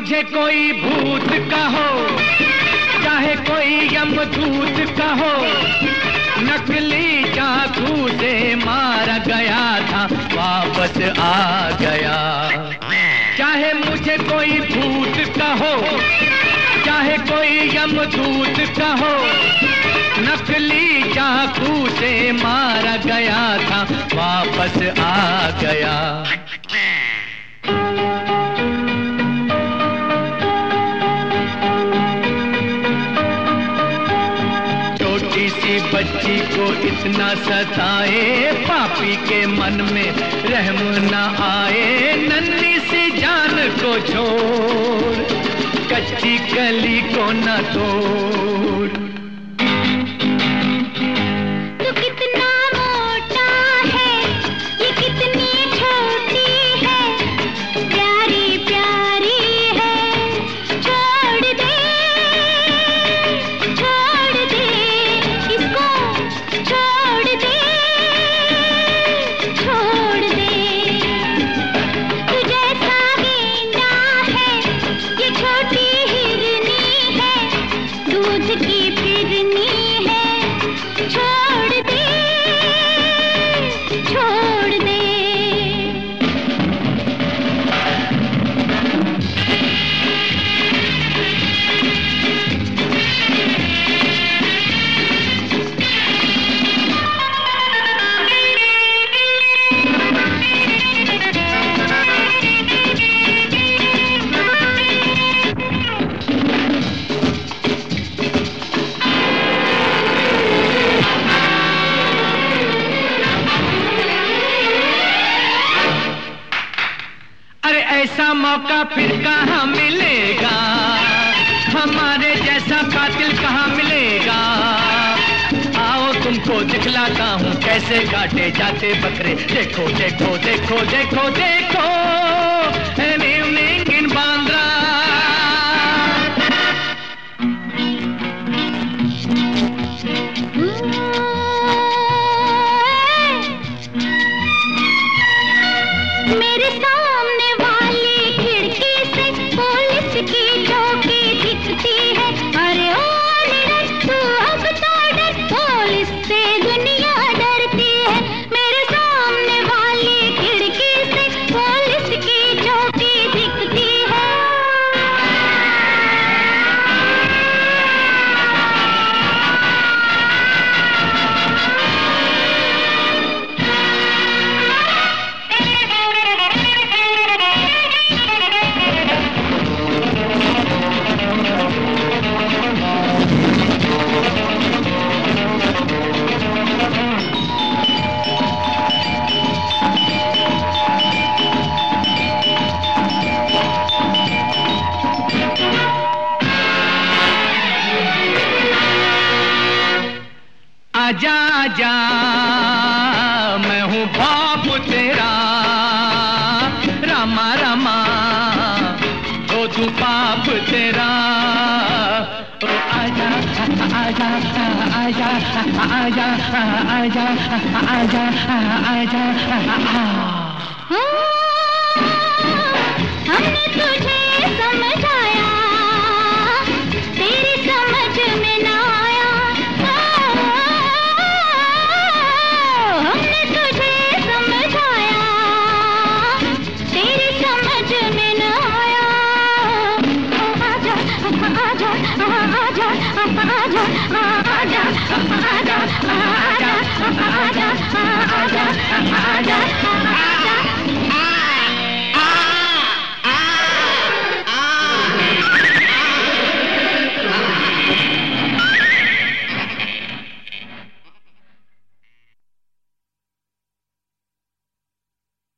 मुझे कोई भूत कहो, चाहे कोई यमदूत कहो, नकली चाकू से मारा गया था वापस आ गया। चाहे मुझे कोई भूत कहो, चाहे कोई यमदूत कहो, नकली चाकू से मारा गया था वापस आ गया। छोटी सी बच्ची को इतना सताए, पापी के मन में रहम न आए। नन्ही सी जान को छोड़, कच्ची कली को न तोड़। ऐसा मौका फिर कहाँ मिलेगा, हमारे जैसा कातिल कहाँ मिलेगा। आओ तुमको दिखलाता हूँ कैसे काटे जाते बकरे। देखो देखो देखो देखो देखो, an evening in बांद्रा। मेरे सामने वाली खिड़की से पुलिस की चौकी दिखती है। अरे ओ निरज तू अब तो डर, पुलिस से दुनिया डरती है। मेरे सामने वाली खिड़की से पुलिस की चौकी दिखती है। आजा आजा मैं हूँ बाप तेरा, रामा रामा धो दूं पाप तेरा। ओ आजा आजा आजा आजा आजा आजा आजा। हमने तुझे समझाया, तेरी समझ में ना आया। हमने तुझे समझाया, तेरी समझ में ना आया। आजा आजा आजा आजा आजा आजा आजा।